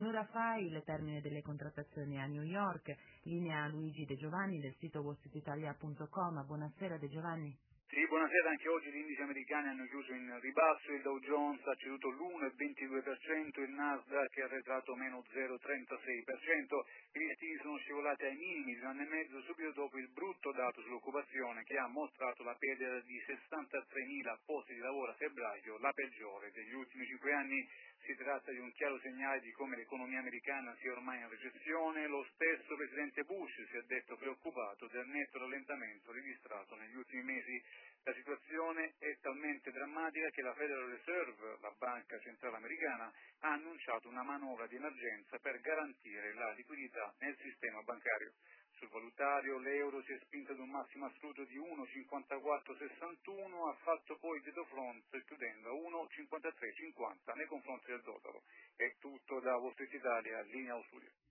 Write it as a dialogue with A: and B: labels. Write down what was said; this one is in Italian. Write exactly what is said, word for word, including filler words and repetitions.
A: Un'ora fa il termine delle contrattazioni a New York, linea Luigi De Giovanni del sito wall street italia punto com. Buonasera De Giovanni.
B: Sì, buonasera. Anche oggi gli indici americani hanno chiuso in ribasso, il Dow Jones ha ceduto l'uno virgola ventidue per cento, il Nasdaq ha arretrato meno zero virgola trentasei per cento, i listini sono scivolati ai minimi di un anno e mezzo subito dopo il brutto dato sull'occupazione che ha mostrato la perdita di sessantatremila posti di lavoro a febbraio, la peggiore degli ultimi cinque anni. Si tratta di un chiaro segnale di come l'economia americana sia ormai in recessione. Lo stesso presidente Bush si è detto preoccupato del netto rallentamento registrato negli ultimi mesi. La situazione è talmente drammatica che la Federal Reserve, la banca centrale americana, ha annunciato una manovra di emergenza per garantire la liquidità nel sistema bancario. Sul valutario l'euro si è spinto ad un massimo assoluto di uno virgola cinquantaquattro sessantuno, ha fatto poi dietro front chiudendo a uno virgola cinquantatré cinquanta nei confronti del dollaro. È tutto da Wall Street Italia, linea al studio.